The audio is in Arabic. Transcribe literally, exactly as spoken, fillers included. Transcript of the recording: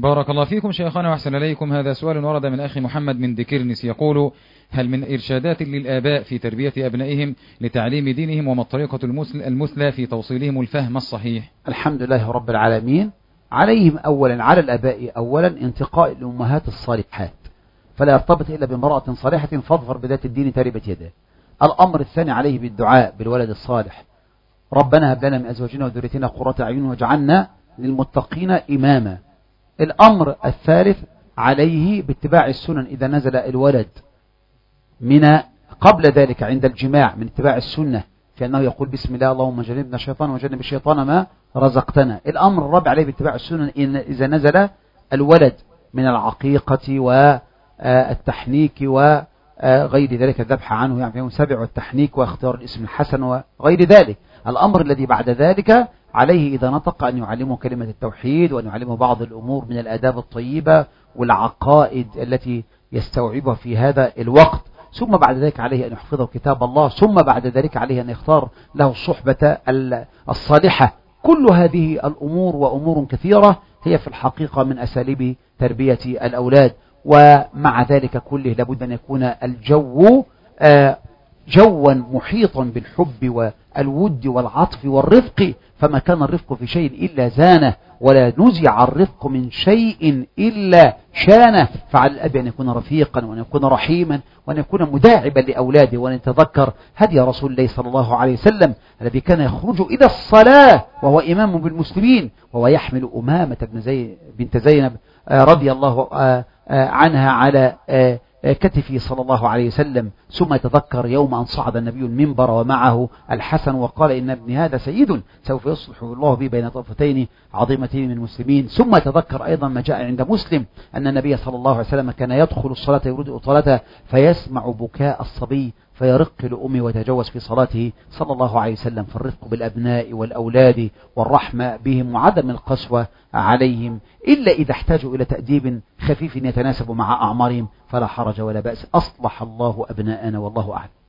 بارك الله فيكم شيخنا وأحسن إليكم. هذا سؤال ورد من أخي محمد من ديكيرنس يقول: هل من إرشادات للآباء في تربية أبنائهم لتعليم دينهم وما الطريقة المثلى في توصيلهم الفهم الصحيح؟ الحمد لله رب العالمين. عليهم أولا، على الآباء أولا، انتقاء الأمهات الصالحات، فلا يرتبط إلا بامرأة صالحة فاظفر بذات الدين تربت يده. الأمر الثاني عليه بالدعاء بالولد الصالح، ربنا هب لنا من أزواجنا وذريتنا قرة أعين واجعلنا للمتقين إماما. الأمر الثالث عليه باتباع السنن إذا نزل الولد من قبل ذلك عند الجماع من اتباع السنة، فإنه يقول بسم الله اللهم جنبنا الشيطان وجنب الشيطان ما رزقتنا. الأمر الرابع عليه باتباع السنن إذا نزل الولد من العقيقة والتحنيك وغير ذلك، الذبح عنه يعني يوم سبع والتحنيك واختيار الاسم الحسن وغير ذلك. الأمر الذي بعد ذلك عليه إذا نطق أن يعلمه كلمة التوحيد وأن يعلمه بعض الأمور من الآداب الطيبة والعقائد التي يستوعبها في هذا الوقت، ثم بعد ذلك عليه أن يحفظه كتاب الله، ثم بعد ذلك عليه أن يختار له الصحبة الصالحة. كل هذه الأمور وأمور كثيرة هي في الحقيقة من أساليب تربية الأولاد. ومع ذلك كله لابد أن يكون الجو جوا محيطا بالحب والود والعطف والرفق، فما كان الرفق في شيء إلا زانه، ولا نزع الرفق من شيء إلا شانه. فعلى الأب أن يكون رفيقا وأن يكون رحيما وأن يكون مداعبا لأولاده، وأن يتذكر هدي رسول الله صلى الله عليه وسلم الذي كان يخرج إلى الصلاة وهو إمام بالمسلمين وهو يحمل أمامة بن زي بنت زينب رضي الله عنها على كتفه صلى الله عليه وسلم، ثم يتذكر يوم أن صعد النبي المنبر ومعه الحسن وقال إن ابن هذا سيد سوف يصلح الله به بين طرفتين عظيمتين من المسلمين. ثم يتذكر أيضا ما جاء عند مسلم أن النبي صلى الله عليه وسلم كان يدخل الصلاة يريد إطالته فيسمع بكاء الصبي فيرق لأمه ويتجوز في صلاته صلى الله عليه وسلم. فالرفق بالأبناء والأولاد والرحمة بهم وعدم القسوة عليهم إلا إذا احتاجوا إلى تأديب خفيف يتناسب مع أعمارهم فلا حرج ولا بأس. أصلح الله أبناءنا والله أعلم.